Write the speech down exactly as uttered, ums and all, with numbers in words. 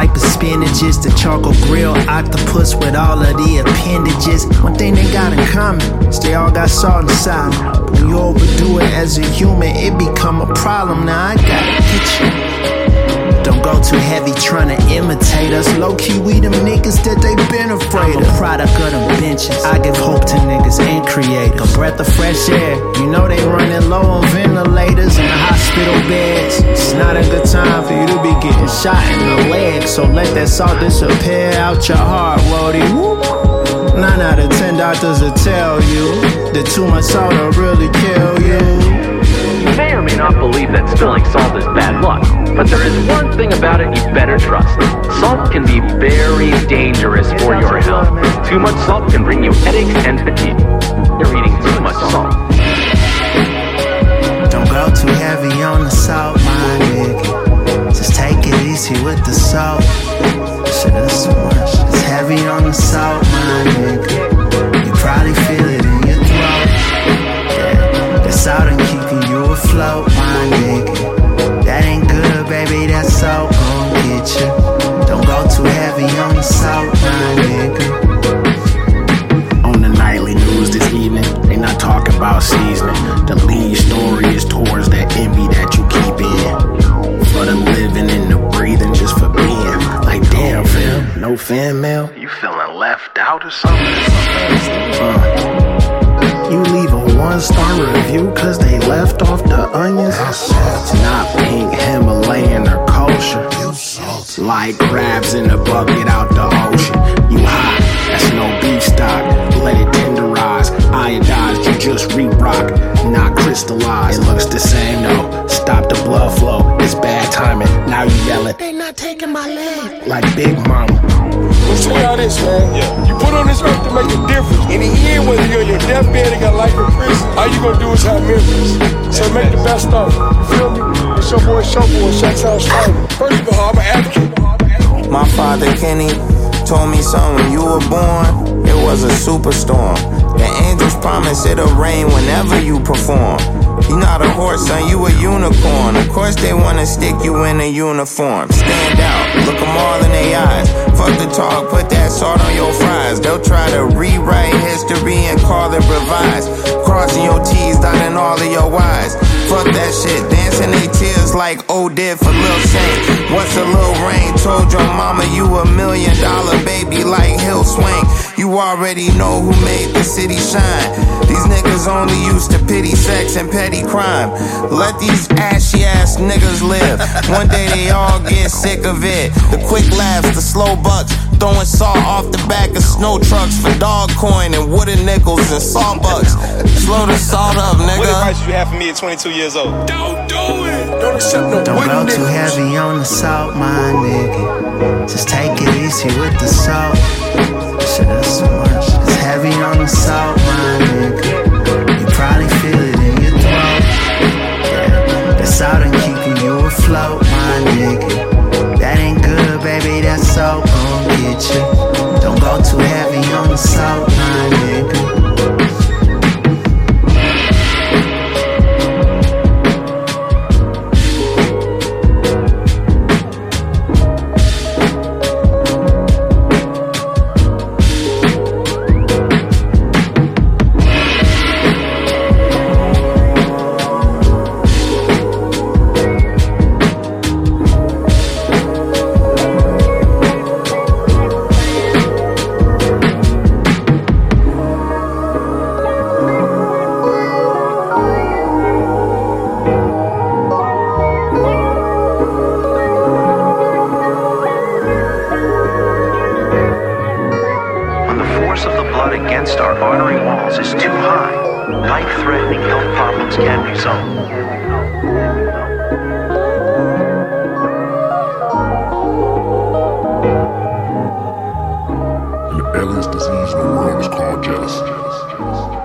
type of spinach is the charcoal grill octopus with all of the appendages. One thing they got in common is they all got salt inside them. When you overdo it as a human, it become a problem. Now I gotta get you. Don't go too heavy tryna imitate us. Low-key, we them niggas that they been afraid of. I'm a product of them benches. I give hope to niggas and create a breath of fresh air. You know they running low on ventilators in the hospital beds. It's not a good time for you to be getting shot in the leg. So let that salt disappear out your heart, Wody. Nine out of ten doctors will tell you that too much salt will really kill you. You may or may not believe that spilling salt is bad luck, but there is one thing about it you better trust. Salt can be very dangerous for your health. Too much salt can bring you headaches and fatigue. You're eating too much salt. Don't go too heavy on the salt, my nigga. Just take it easy with the salt. Shit, that's too much. It's heavy on the salt, my nigga. You probably feel it in your throat. Yeah, that salt ain't keeping you afloat, my nigga. That ain't good, baby, that salt gon' get you. Don't go too heavy on the salt, my nigga. On the nightly news this evening, they not talking about seasoning. The lead story is towards that envy that you keep in. For the living and the breathing, just for being. Like, damn, fam, no fan mail? You feeling left out or something? Uh. You leave a one-star review cause they left off the onions? It's not pink, Himalayan, or kosher. Like crabs in a bucket out the ocean. You hot, that's no beef stock. Let it tenderize, iodized, you just re-rock, not crystallized. It looks the same though, stop the blood flow. It's bad timing, now you yelling, they not taking my leg. Like Big Mama. Let's tell y'all this, man. Yeah. You put on this earth to make a difference. In the end, whether you're in your deathbed or got life in prison, all you gonna do is have memories. So make the best of it. You feel me? It's your boy, Showboy, Showtown Strider. First of all, I'm an advocate. My father, Kenny, told me son, when you were born, it was a superstorm. The angels promise it'll rain whenever you perform. You're not a horse, son, you a unicorn. Of course they wanna stick you in a uniform. Stand out, look them all in their eyes. Fuck the talk, put that salt on your fries. They'll try to rewrite history and call it revised. Crossing your T's, dotting all of your Y's. Fuck that shit, dancing they tears like O did for Lil Saint. What's a Lil Rain? Told your mama you a million dollar baby like Hill Swing. You already know who made the city shine. These niggas only used to pity sex and petty crime. Let these ashy ass niggas live. One day they all get sick of it. The quick laughs, the slow bucks, throwing salt off the back of snow trucks for dog coin and wooden nickels and salt bucks. Slow the salt up, nigga. What advice you have for me at twenty-two years old? Don't do it. Don't accept no Don't wooden go nickels. too heavy on the salt, my nigga. Just take it easy with the salt. Shit, that's too much. It's heavy on the salt, my nigga. You probably feel it in your throat. Yeah, that salt ain't keeping you afloat, my nigga. That ain't good, baby, that salt gon' get you. Don't go too heavy on the salt, my nigga. Against our artery walls is too high. Life-threatening health problems can result. And the deadliest disease in the world is called jealousy.